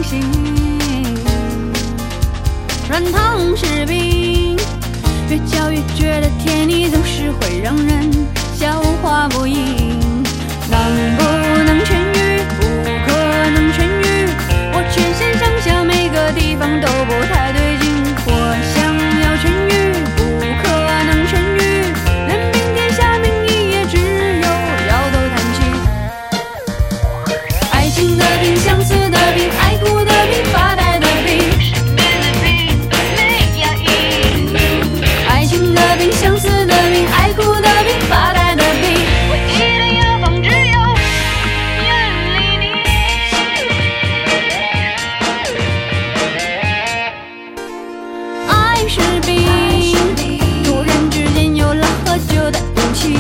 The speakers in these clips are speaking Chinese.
心。软糖柿饼，越嚼越觉得甜腻，总是会让人消化不赢。能不能痊愈？不可能痊愈。我全身上下每个地方都不太对劲。我想要痊愈，不可能痊愈。人命天下名义也只有摇头叹气。爱情的病，相思的病，爱哭的病，发呆的病。爱情的病，相思的病，爱哭的病，发呆的病。唯一的药方只有远离你。爱是病，突然之间有了喝酒的勇气。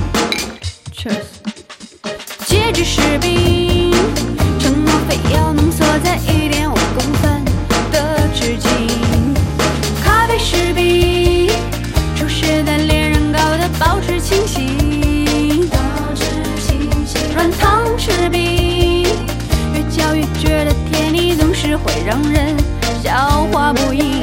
戒指是病，承诺非要浓缩在1.5公分的纸巾。咖啡是病，抽时的恋人搞得保持清醒。软糖是病，越嚼越觉得甜腻，总是会让人消化不赢。